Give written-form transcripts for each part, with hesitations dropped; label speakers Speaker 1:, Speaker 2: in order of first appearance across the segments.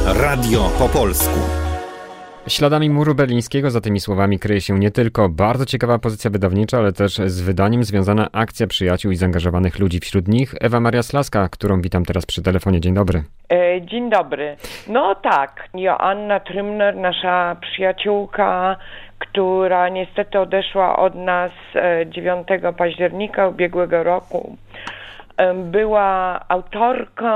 Speaker 1: Radio po polsku.
Speaker 2: Śladami muru berlińskiego za tymi słowami kryje się nie tylko bardzo ciekawa pozycja wydawnicza, ale też z wydaniem związana akcja przyjaciół i zaangażowanych ludzi. Wśród nich Ewa Maria Slaska, którą witam teraz przy telefonie. Dzień dobry.
Speaker 3: Dzień dobry. No tak, Joanna Trümner, nasza przyjaciółka, która niestety odeszła od nas 9 października ubiegłego roku, była autorką,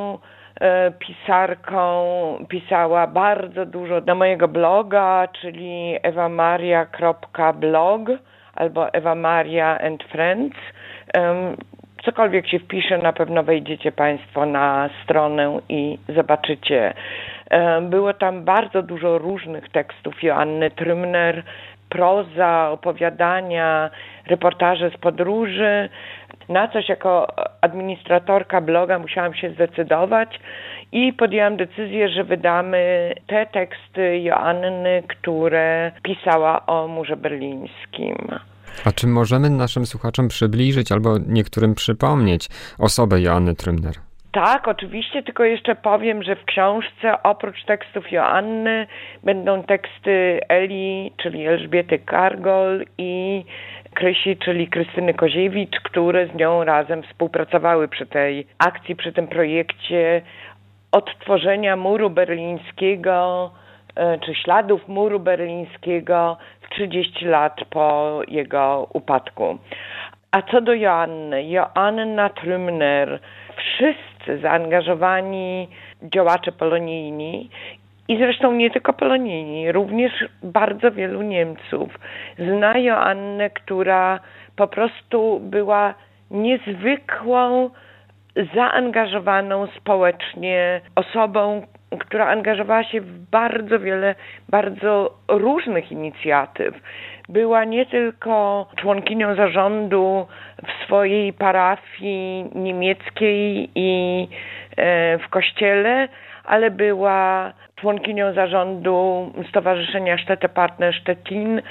Speaker 3: pisarką, pisała bardzo dużo na mojego bloga, czyli ewamaria.blog albo Ewa Maria and Friends. Cokolwiek się wpisze, na pewno wejdziecie Państwo na stronę i zobaczycie. Było tam bardzo dużo różnych tekstów Joanny Trümner, proza, opowiadania, reportaże z podróży. Na coś jako administratorka bloga musiałam się zdecydować i podjęłam decyzję, że wydamy te teksty Joanny, które pisała o murze berlińskim.
Speaker 2: A czy możemy naszym słuchaczom przybliżyć albo niektórym przypomnieć osobę Joanny Trümner?
Speaker 3: Tak, oczywiście, tylko jeszcze powiem, że w książce oprócz tekstów Joanny będą teksty Eli, czyli Elżbiety Kargol, i Krysi, czyli Krystyny Koziewicz, które z nią razem współpracowały przy tej akcji, przy tym projekcie odtworzenia muru berlińskiego, czy śladów muru berlińskiego w 30 lat po jego upadku. A co do Joanny, Joanna Trümner, wszyscy zaangażowani działacze polonijni i zresztą nie tylko polonijni, również bardzo wielu Niemców zna Joannę, która po prostu była niezwykłą, zaangażowaną społecznie osobą, która angażowała się w bardzo wiele, bardzo różnych inicjatyw. Była nie tylko członkinią zarządu w swojej parafii niemieckiej i w kościele, ale była członkinią zarządu Stowarzyszenia Städtepartner Stettin,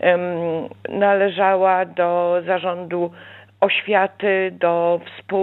Speaker 3: należała do zarządu oświaty, do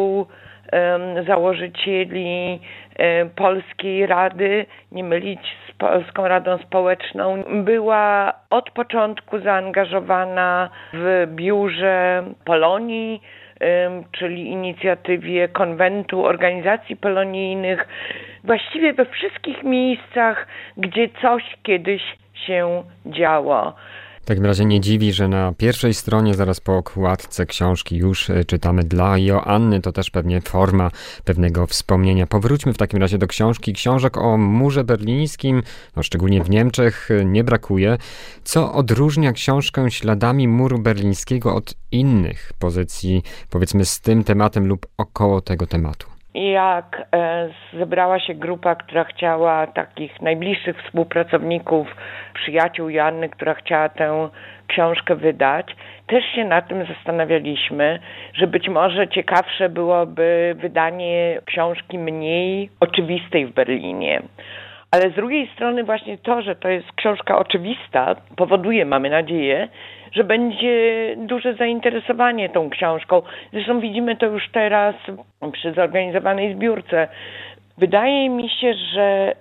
Speaker 3: współzałożycieli Polskiej Rady, nie mylić z Polską Radą Społeczną. Była od początku zaangażowana w biurze Polonii, czyli inicjatywie konwentu organizacji polonijnych, właściwie we wszystkich miejscach, gdzie coś kiedyś się działo.
Speaker 2: W takim razie nie dziwi, że na pierwszej stronie, zaraz po okładce książki już czytamy dla Joanny. To też pewnie forma pewnego wspomnienia. Powróćmy w takim razie do książki. Książek o murze berlińskim, no szczególnie w Niemczech, nie brakuje. Co odróżnia książkę Śladami muru berlińskiego od innych pozycji, powiedzmy z tym tematem lub około tego tematu?
Speaker 3: Jak zebrała się grupa, która chciała, takich najbliższych współpracowników, przyjaciół Joanny, która chciała tę książkę wydać, też się nad tym zastanawialiśmy, że być może ciekawsze byłoby wydanie książki mniej oczywistej w Berlinie. Ale z drugiej strony właśnie to, że to jest książka oczywista, powoduje, mamy nadzieję, że będzie duże zainteresowanie tą książką. Zresztą widzimy to już teraz przy zorganizowanej zbiórce. Wydaje mi się, że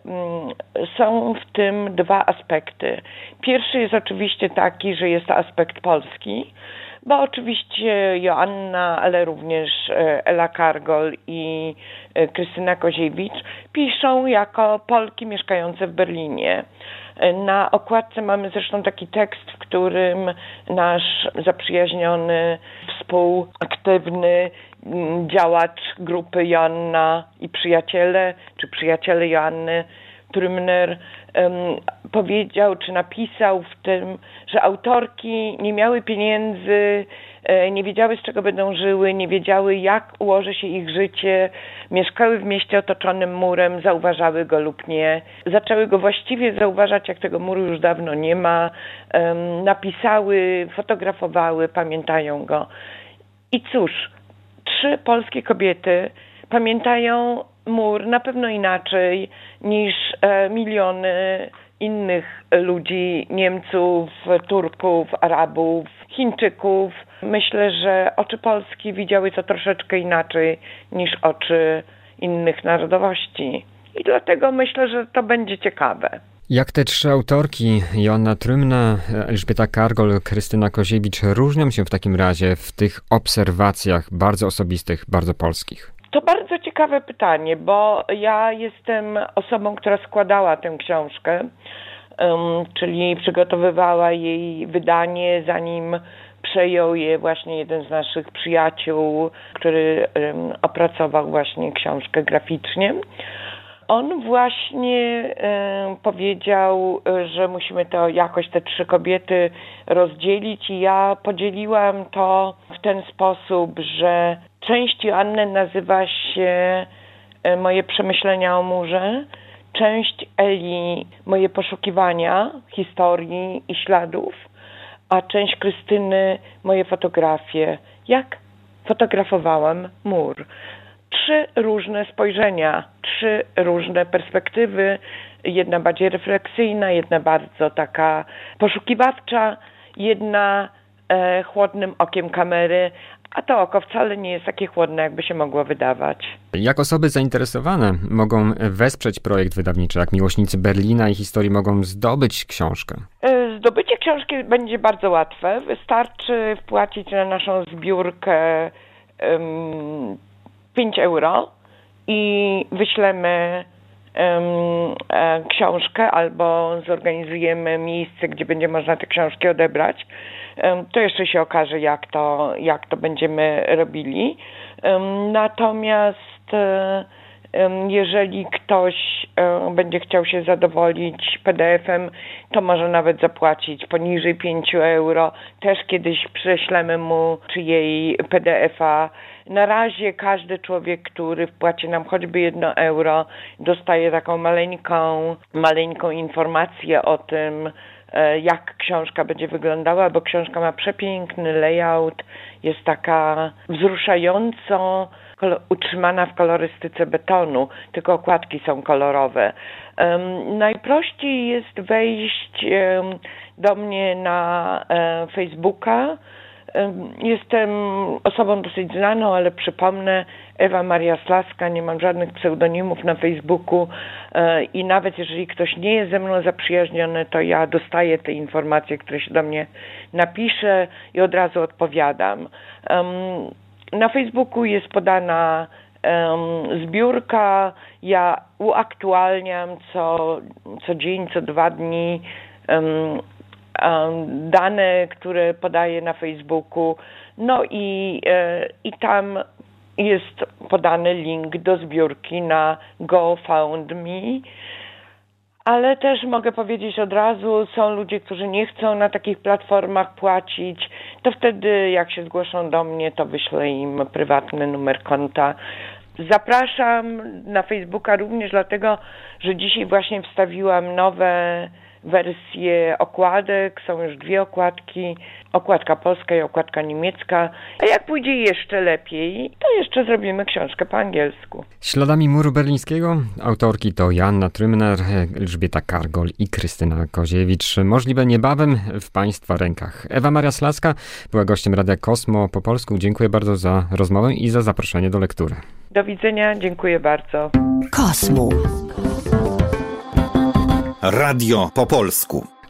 Speaker 3: są w tym dwa aspekty. Pierwszy jest oczywiście taki, że jest to aspekt polski, bo oczywiście Joanna, ale również Ela Kargol i Krystyna Koziewicz piszą jako Polki mieszkające w Berlinie. Na okładce mamy zresztą taki tekst, w którym nasz zaprzyjaźniony, współaktywny działacz grupy Joanna i przyjaciele, czy przyjaciele Joanny Trümner powiedział, czy napisał w tym, że autorki nie miały pieniędzy, nie wiedziały, z czego będą żyły, nie wiedziały, jak ułoży się ich życie, mieszkały w mieście otoczonym murem, zauważały go lub nie. Zaczęły go właściwie zauważać, jak tego muru już dawno nie ma, napisały, fotografowały, pamiętają go. I cóż, 3 polskie kobiety pamiętają mur na pewno inaczej niż miliony innych ludzi, Niemców, Turków, Arabów, Chińczyków. Myślę, że oczy Polski widziały to troszeczkę inaczej niż oczy innych narodowości. i dlatego myślę, że to będzie ciekawe.
Speaker 2: Jak te trzy autorki, Joanna Trymna, Elżbieta Kargol, Krystyna Koziewicz, różnią się w takim razie w tych obserwacjach bardzo osobistych, bardzo polskich?
Speaker 3: To bardzo ciekawe pytanie, bo ja jestem osobą, która składała tę książkę, czyli przygotowywała jej wydanie, zanim przejął je właśnie jeden z naszych przyjaciół, który opracował właśnie książkę graficznie. On właśnie powiedział, że musimy to jakoś te trzy kobiety rozdzielić i ja podzieliłam to w ten sposób, że część Joanny nazywa się Moje przemyślenia o murze, część Eli Moje poszukiwania historii i śladów, a część Krystyny Moje fotografie. Jak fotografowałam mur. 3 różne spojrzenia, 3 różne perspektywy, jedna bardziej refleksyjna, jedna bardzo taka poszukiwawcza, jedna chłodnym okiem kamery, a to oko wcale nie jest takie chłodne, jakby się mogło wydawać.
Speaker 2: Jak osoby zainteresowane mogą wesprzeć projekt wydawniczy, jak miłośnicy Berlina i historii mogą zdobyć książkę?
Speaker 3: Zdobycie książki będzie bardzo łatwe. Wystarczy wpłacić na naszą zbiórkę 5 euro i wyślemy książkę albo zorganizujemy miejsce, gdzie będzie można te książki odebrać. To jeszcze się okaże, jak to będziemy robili. Natomiast jeżeli ktoś będzie chciał się zadowolić PDF-em, to może nawet zapłacić poniżej 5 euro. Też kiedyś prześlemy mu czy jej PDF-a. Na razie każdy człowiek, który wpłaci nam choćby 1 euro, dostaje taką maleńką informację o tym, jak książka będzie wyglądała, bo książka ma przepiękny layout, jest taka wzruszająco utrzymana w kolorystyce betonu, tylko okładki są kolorowe. Najprościej jest wejść do mnie na Facebooka. Jestem osobą dosyć znaną, ale przypomnę, Ewa Maria Slaska, nie mam żadnych pseudonimów na Facebooku i nawet jeżeli ktoś nie jest ze mną zaprzyjaźniony, to ja dostaję te informacje, które się do mnie napisze i od razu odpowiadam. Na Facebooku jest podana zbiórka, ja uaktualniam co dzień, co 2 dni dane, które podaję na Facebooku, no i tam jest podany link do zbiórki na GoFundMe, ale też mogę powiedzieć od razu, są ludzie, którzy nie chcą na takich platformach płacić, to wtedy jak się zgłoszą do mnie, to wyślę im prywatny numer konta. Zapraszam na Facebooka również dlatego, że dzisiaj właśnie wstawiłam nowe wersje okładek, są już 2 okładki, okładka polska i okładka niemiecka, a jak pójdzie jeszcze lepiej, to jeszcze zrobimy książkę po angielsku.
Speaker 2: Śladami muru berlińskiego autorki to Joanna Trymner, Elżbieta Kargol i Krystyna Koziewicz. Możliwe niebawem w Państwa rękach. Ewa Maria Slaska była gościem Radia Kosmo po polsku. Dziękuję bardzo za rozmowę i za zaproszenie do lektury.
Speaker 3: Do widzenia, dziękuję bardzo.
Speaker 1: Kosmo. Radio po polsku.